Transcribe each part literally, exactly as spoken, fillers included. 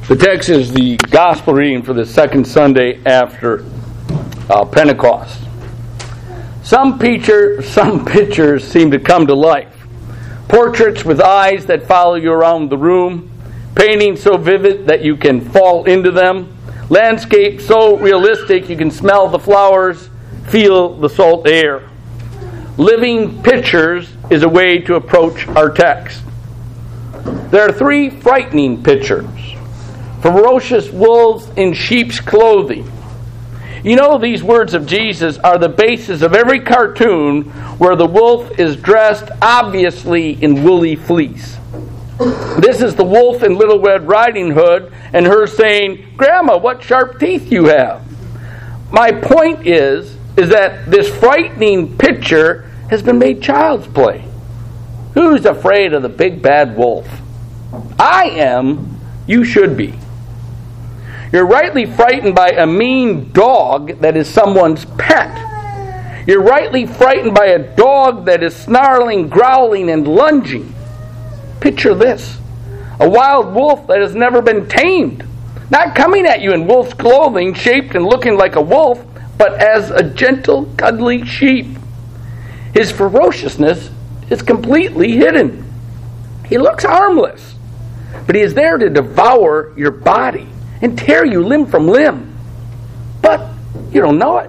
The text is the gospel reading for the second Sunday after uh, Pentecost. Some picture, some pictures seem to come to life. Portraits with eyes that follow you around the room, paintings so vivid that you can fall into them, landscapes so realistic you can smell the flowers, feel the salt air. Living pictures is a way to approach our text. There are three frightening pictures. Ferocious wolves in sheep's clothing. You know, these words of Jesus are the basis of every cartoon where the wolf is dressed obviously in woolly fleece. This is the wolf in Little Red Riding Hood and her saying, "Grandma, what sharp teeth you have." My point is, is that this frightening picture has been made child's play. Who's afraid of the big bad wolf? I am. You should be. You're rightly frightened by a mean dog that is someone's pet. You're rightly frightened by a dog that is snarling, growling, and lunging. Picture this. A wild wolf that has never been tamed. Not coming at you in wolf's clothing, shaped and looking like a wolf, but as a gentle, cuddly sheep. His ferociousness is completely hidden. He looks harmless, but he is there to devour your body and tear you limb from limb. But you don't know it.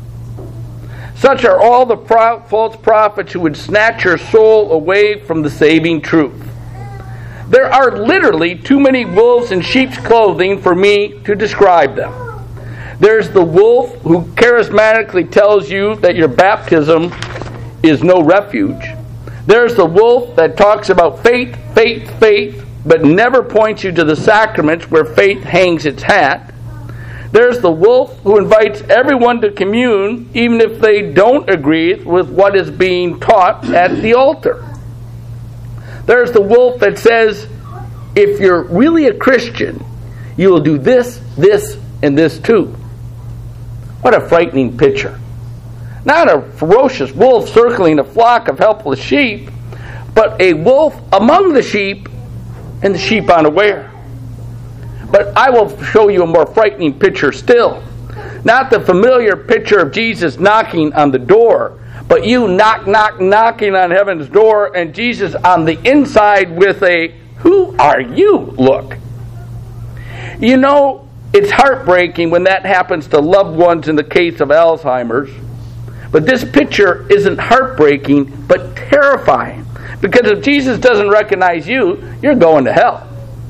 Such are all the pro- false prophets who would snatch your soul away from the saving truth. There are literally too many wolves in sheep's clothing for me to describe them. There's the wolf who charismatically tells you that your baptism is no refuge. There's the wolf that talks about faith, faith, faith, but never points you to the sacraments where faith hangs its hat. There's the wolf who invites everyone to commune, even if they don't agree with what is being taught at the altar. There's the wolf that says, if you're really a Christian, you will do this, this, and this too. What a frightening picture. Not a ferocious wolf circling a flock of helpless sheep, but a wolf among the sheep and the sheep unaware. But I will show you a more frightening picture still. Not the familiar picture of Jesus knocking on the door, but you knock, knock, knocking on heaven's door, and Jesus on the inside with a, "Who are you?" look. You know, it's heartbreaking when that happens to loved ones in the case of Alzheimer's. But this picture isn't heartbreaking, but terrifying. Because if Jesus doesn't recognize you, you're going to hell.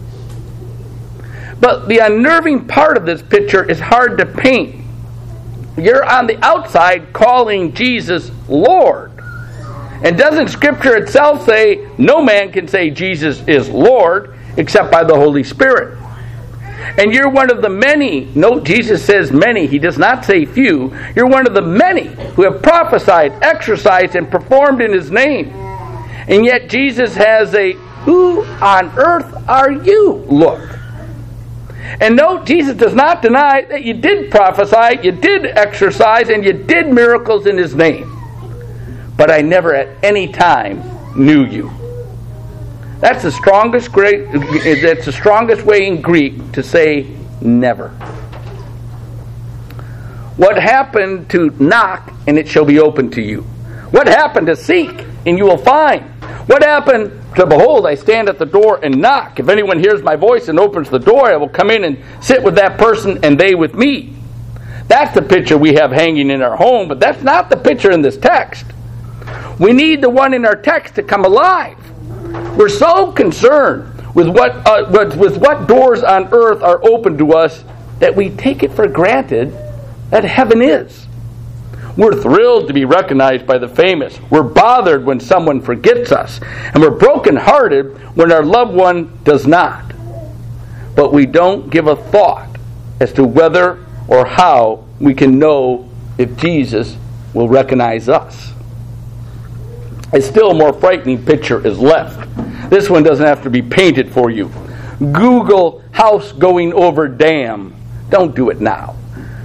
But the unnerving part of this picture is hard to paint. You're on the outside calling Jesus Lord. And doesn't Scripture itself say no man can say Jesus is Lord except by the Holy Spirit? And you're one of the many, note Jesus says many, he does not say few, you're one of the many who have prophesied, exercised, and performed in his name. And yet Jesus has a, "Who on earth are you?" look. And note, Jesus does not deny that you did prophesy, you did exercise, and you did miracles in his name. But I never at any time knew you. That's the strongest great, that's the strongest way in Greek to say never. What happened to knock, and it shall be opened to you? What happened to seek, and you will find? What happened to behold, I stand at the door and knock. If anyone hears my voice and opens the door, I will come in and sit with that person and they with me. That's the picture we have hanging in our home, but that's not the picture in this text. We need the one in our text to come alive. We're so concerned with what uh, with, with what doors on earth are open to us that we take it for granted that heaven is. We're thrilled to be recognized by the famous. We're bothered when someone forgets us. And we're brokenhearted when our loved one does not. But we don't give a thought as to whether or how we can know if Jesus will recognize us. A still more frightening picture is left. This one doesn't have to be painted for you. Google house going over dam. Don't do it now.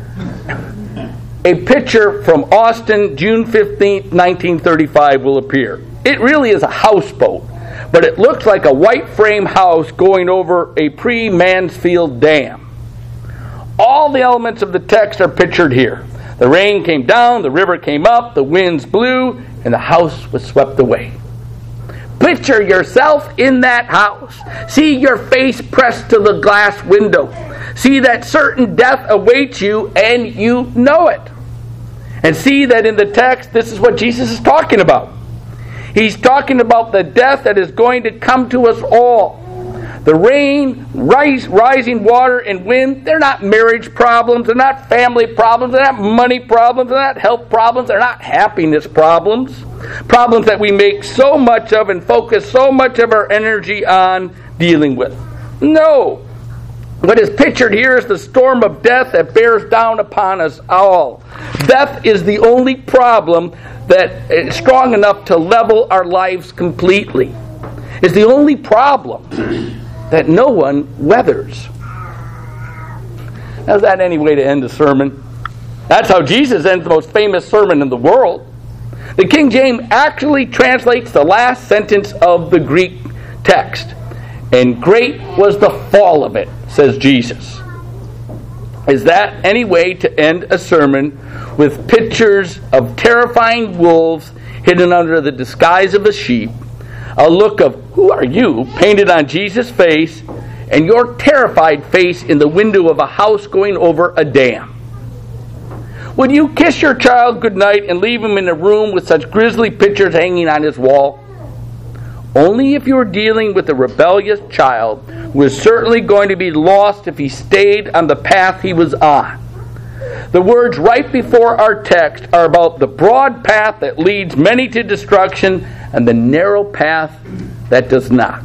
A picture from Austin, June fifteenth, nineteen thirty-five will appear. It really is a houseboat, but it looks like a white frame house going over a pre-Mansfield dam. All the elements of the text are pictured here. The rain came down, the river came up, the winds blew, and the house was swept away. Picture yourself in that house. See your face pressed to the glass window. See that certain death awaits you, and you know it. And see that in the text, this is what Jesus is talking about. He's talking about the death that is going to come to us all. The rain, rise, rising water, and wind, they're not marriage problems, they're not family problems, they're not money problems, they're not health problems, they're not happiness problems. Problems that we make so much of and focus so much of our energy on dealing with. No. What is pictured here is the storm of death that bears down upon us all. Death is the only problem that is strong enough to level our lives completely. It's the only problem that no one weathers. Now, is that any way to end a sermon? That's how Jesus ends the most famous sermon in the world. The King James actually translates the last sentence of the Greek text. And great was the fall of it, says Jesus. Is that any way to end a sermon with pictures of terrifying wolves hidden under the disguise of a sheep, a look of "Who are you?" painted on Jesus' face, and your terrified face in the window of a house going over a dam? Would you kiss your child goodnight and leave him in a room with such grisly pictures hanging on his wall? Only if you are dealing with a rebellious child who is certainly going to be lost if he stayed on the path he was on. The words right before our text are about the broad path that leads many to destruction and the narrow path that does not.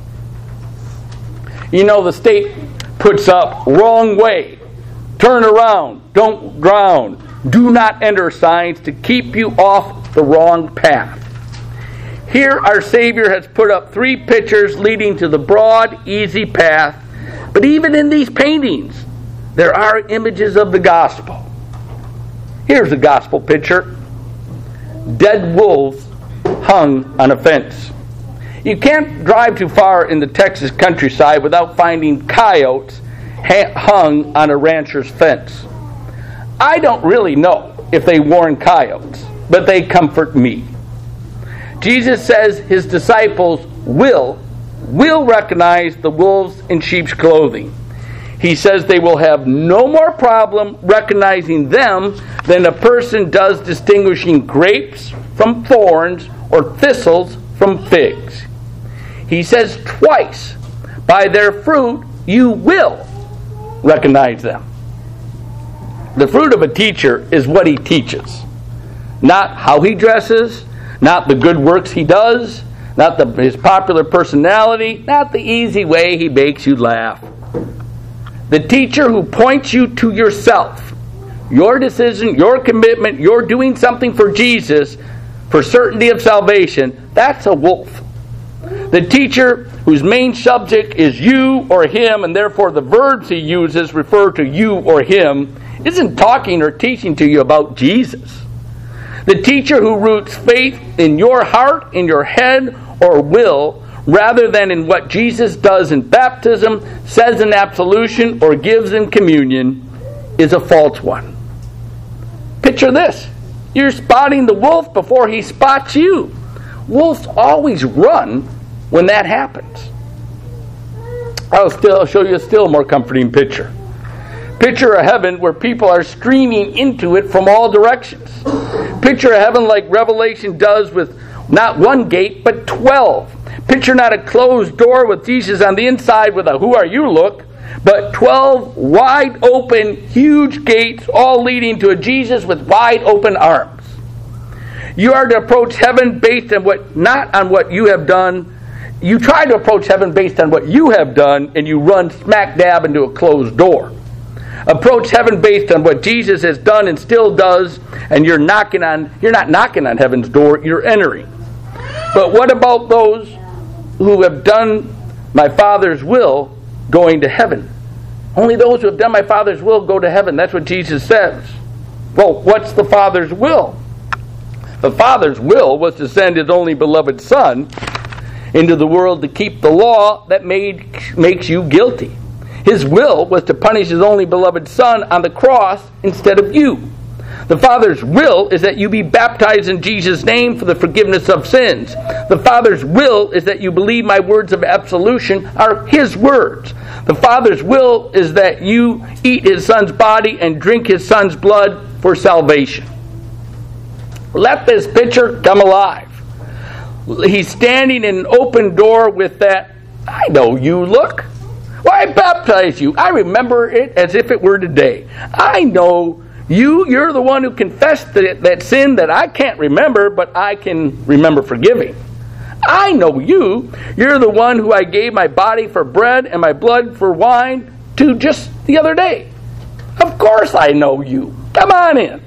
You know, the state puts up wrong way, turn around, don't drown, do not enter signs to keep you off the wrong path. Here our Savior has put up three pictures leading to the broad, easy path. But even in these paintings, there are images of the gospel. Here's a gospel picture. Dead wolves hung on a fence. You can't drive too far in the Texas countryside without finding coyotes hung on a rancher's fence. I don't really know if they warn coyotes, but they comfort me. Jesus says his disciples will, will recognize the wolves in sheep's clothing. He says they will have no more problem recognizing them than a person does distinguishing grapes from thorns or thistles from figs. He says twice, by their fruit you will recognize them. The fruit of a teacher is what he teaches, not how he dresses, not the good works he does, not the, his popular personality, not the easy way he makes you laugh. The teacher who points you to yourself, your decision, your commitment, your doing something for Jesus, for certainty of salvation, that's a wolf. The teacher whose main subject is you or him, and therefore the verbs he uses refer to you or him, isn't talking or teaching to you about Jesus. The teacher who roots faith in your heart, in your head, or will, rather than in what Jesus does in baptism, says in absolution, or gives in communion, is a false one. Picture this. You're spotting the wolf before he spots you. Wolves always run when that happens. I'll still I'll show you a still more comforting picture. Picture a heaven where people are streaming into it from all directions. Picture a heaven like Revelation does with not one gate, but twelve. Picture not a closed door with Jesus on the inside with a "who are you" look, but twelve wide open, huge gates, all leading to a Jesus with wide open arms. You are to approach heaven based on what, not on what you have done. You try to approach heaven based on what you have done, and you run smack dab into a closed door. Approach heaven based on what Jesus has done and still does, and you're knocking on you're not knocking on heaven's door, you're entering. But what about those who have done my Father's will going to heaven? Only those who have done my Father's will go to heaven. That's what Jesus says. Well, what's the Father's will? The Father's will was to send his only beloved Son, into the world to keep the law that made, makes you guilty. His will was to punish His only beloved Son on the cross instead of you. The Father's will is that you be baptized in Jesus' name for the forgiveness of sins. The Father's will is that you believe my words of absolution are His words. The Father's will is that you eat His Son's body and drink His Son's blood for salvation. Let this picture come alive. He's standing in an open door with that, I know you look. Why, I baptized you. I remember it as if it were today. I know you. You're the one who confessed that, that sin that I can't remember, but I can remember forgiving. I know you. You're the one who I gave my body for bread and my blood for wine to just the other day. Of course I know you. Come on in.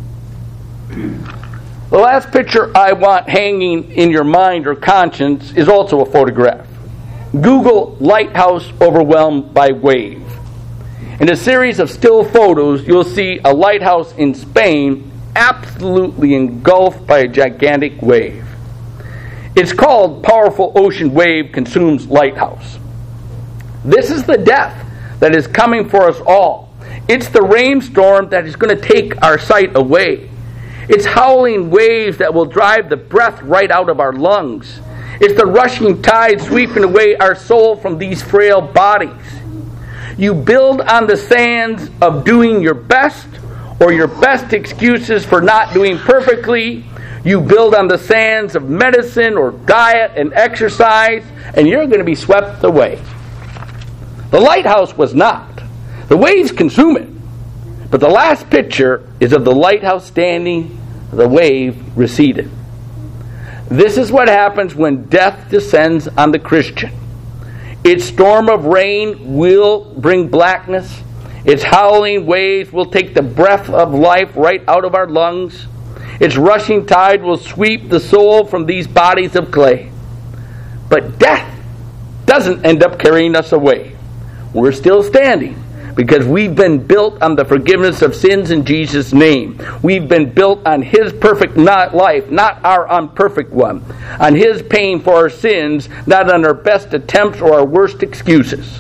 The last picture I want hanging in your mind or conscience is also a photograph. Google lighthouse overwhelmed by wave. In a series of still photos, you'll see a lighthouse in Spain absolutely engulfed by a gigantic wave. It's called Powerful Ocean Wave Consumes Lighthouse. This is the death that is coming for us all. It's the rainstorm that is going to take our sight away. It's howling waves that will drive the breath right out of our lungs. It's the rushing tide sweeping away our soul from these frail bodies. You build on the sands of doing your best or your best excuses for not doing perfectly. You build on the sands of medicine or diet and exercise, and you're going to be swept away. The lighthouse was not. The waves consume it. But the last picture is of the lighthouse standing, the wave receded. This is what happens when death descends on the Christian. Its storm of rain will bring blackness. Its howling waves will take the breath of life right out of our lungs. Its rushing tide will sweep the soul from these bodies of clay. But death doesn't end up carrying us away. We're still standing because we've been built on the forgiveness of sins in Jesus' name. We've been built on His perfect not life, not our imperfect one. On His pain for our sins, not on our best attempts or our worst excuses.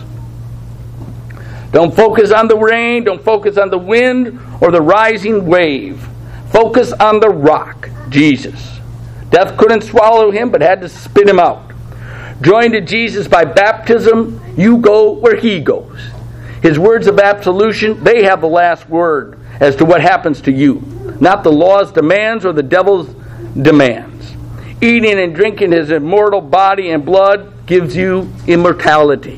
Don't focus on the rain, don't focus on the wind or the rising wave. Focus on the rock, Jesus. Death couldn't swallow Him, but had to spit Him out. Joined to Jesus by baptism, you go where He goes. His words of absolution, they have the last word as to what happens to you. Not the law's demands or the devil's demands. Eating and drinking His immortal body and blood gives you immortality.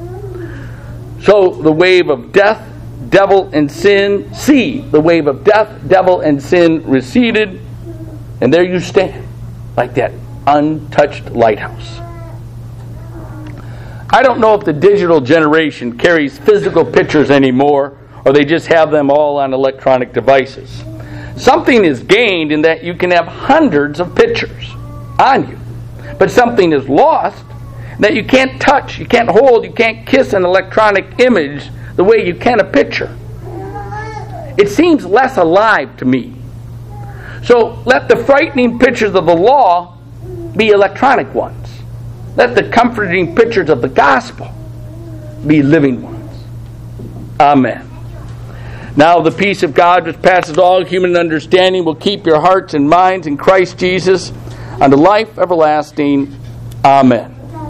So the wave of death, devil, and sin, see the wave of death, devil, and sin receded, and there you stand, like that untouched lighthouse. I don't know if the digital generation carries physical pictures anymore, or they just have them all on electronic devices. Something is gained in that you can have hundreds of pictures on you, but something is lost that you can't touch, you can't hold, you can't kiss an electronic image the way you can a picture. It seems less alive to me. So let the frightening pictures of the law be electronic ones. Let the comforting pictures of the gospel be living ones. Amen. Now the peace of God which passes all human understanding will keep your hearts and minds in Christ Jesus unto life everlasting. Amen.